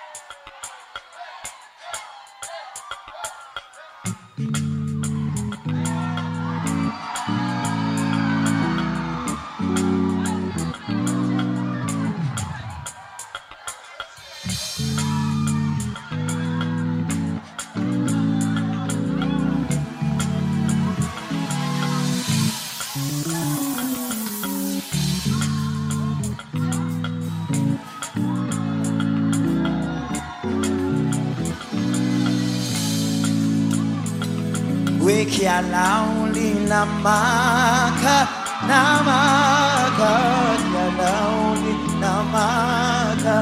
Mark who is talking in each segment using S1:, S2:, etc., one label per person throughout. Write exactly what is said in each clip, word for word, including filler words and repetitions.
S1: Kia lauli namaka namaka kia lauli namaka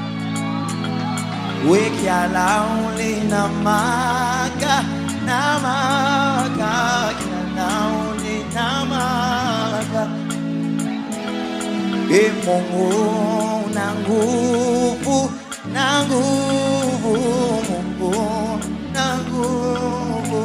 S1: we kia lauli namaka namaka kia lauli namaka e Mungu na nguvu na nguvu Mungu na nguvu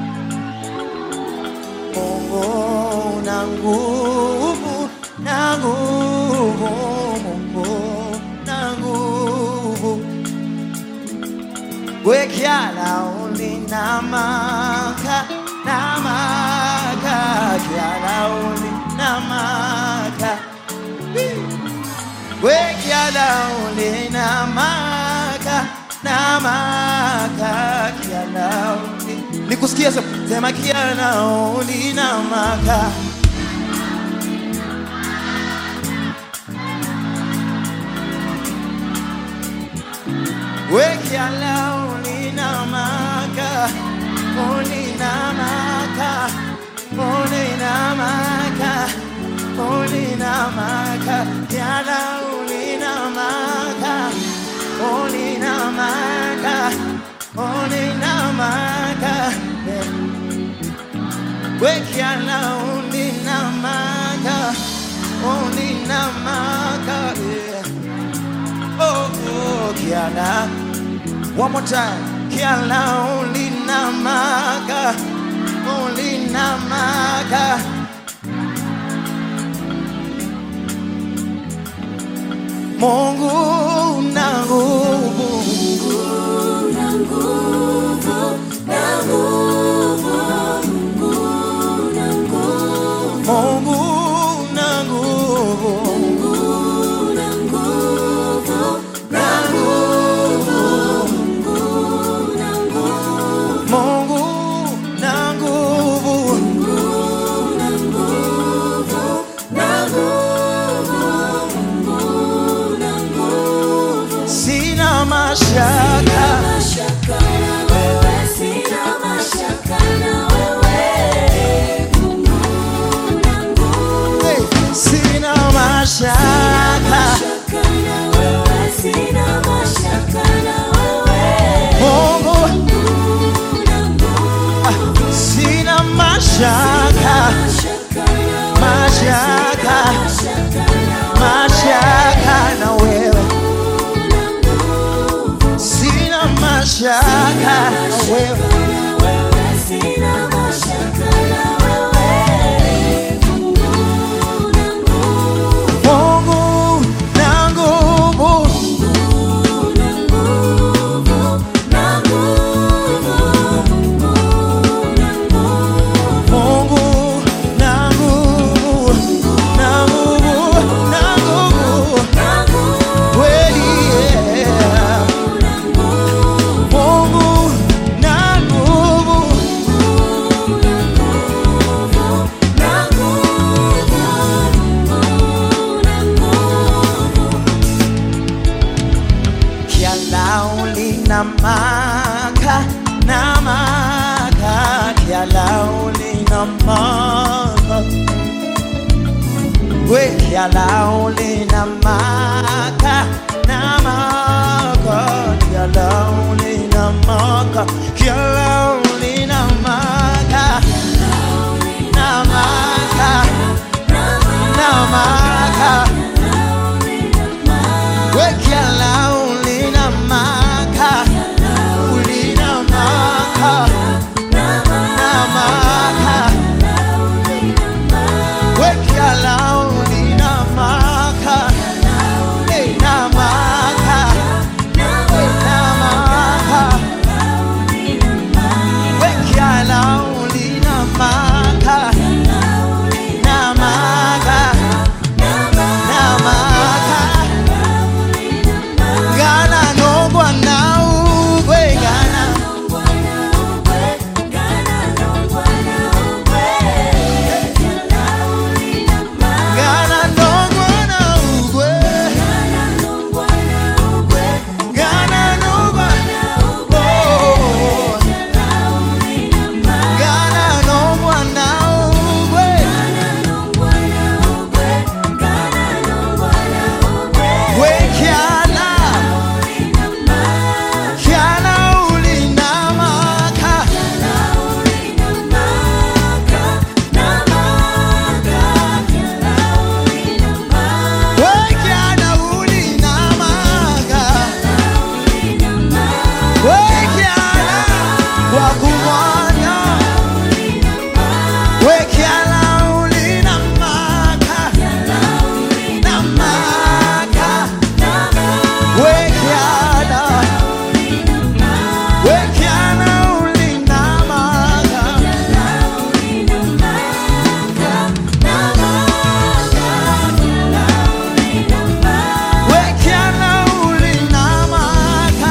S1: Mungu na nguvu na nguvu Mungu na nguvu wekia lauli namaka namaka kia lauli namaka wekia lauli namaka namaka kia lauli nikusikia sema kia lauli namaka wekia lauli namaka oli namaka oli namaka oli namaka kia lauli namaka oli namaka oli namaka wekia lauli namaka oli namaka oh oh kia la one more time kia lauli namaka oli namaka Mungu na nguvu
S2: na nguvu na nguvu
S1: Mungu na nguvu
S2: Mungu na nguvu na nguvu Mungu na nguvu
S1: Mungu na nguvu
S2: Mungu na nguvu na nguvu Mungu na nguvu
S1: sina mashaka
S2: mashaka na wewe sina mashaka na wewe Mungu na nguvu
S1: hey, sina mashaka
S2: mashaka na wewe sina mashaka na wewe
S1: Mungu
S2: na nguvu
S1: ah, sina mashaka mashaka mashaka na wewe sina mashaka na wewe
S2: sina mashaka na wewe
S1: Mungu na nguvu Mungu na nguvu na nguvu na nguvu kweli yeah. Mungu na nguvu kia lauli namaka namaka kia lauli namaka we kia lauli namaka namaka kia lauli namaka kia lauli namaka namaka namaka we kia lauli namaka uli namaka namaka we kia lauli namaka hey namaka wekiala wakumwanya wekiala ulina maka na maka wekiala wekiala ulina maka wekiala ulina maka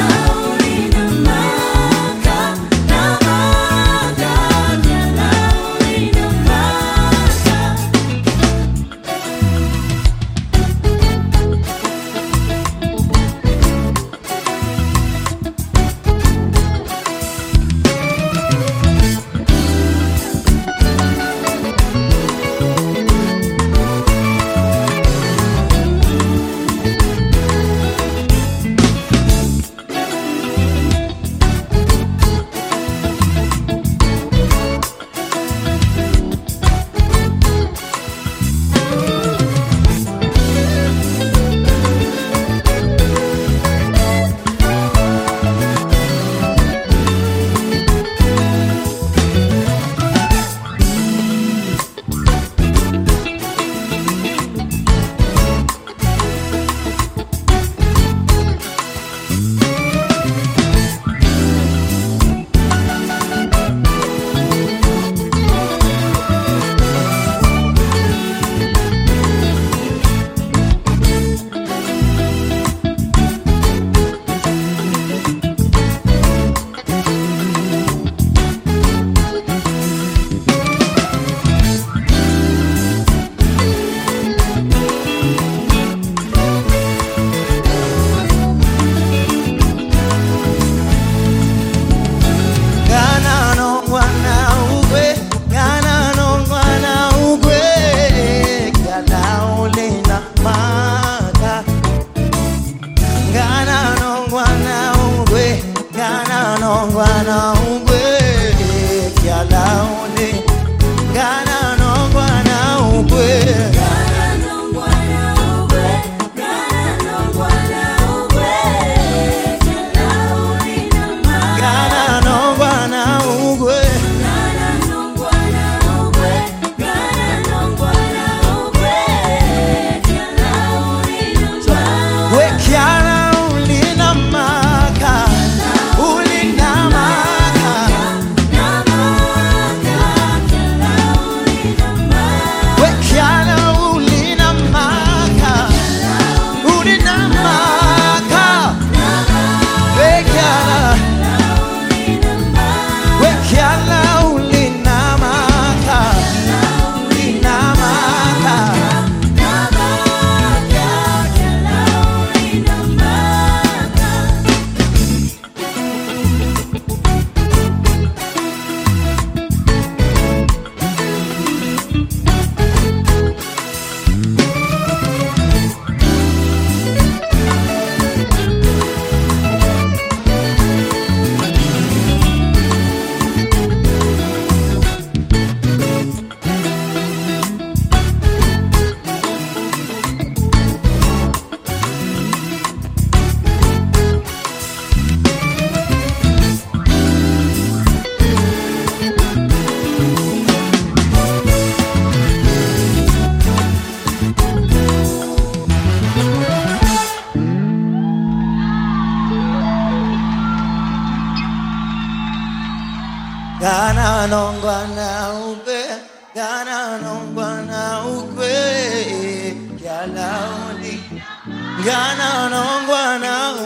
S1: Gana nongwa na ube, gana nongwa na ube, yala uli. Gana nongwa na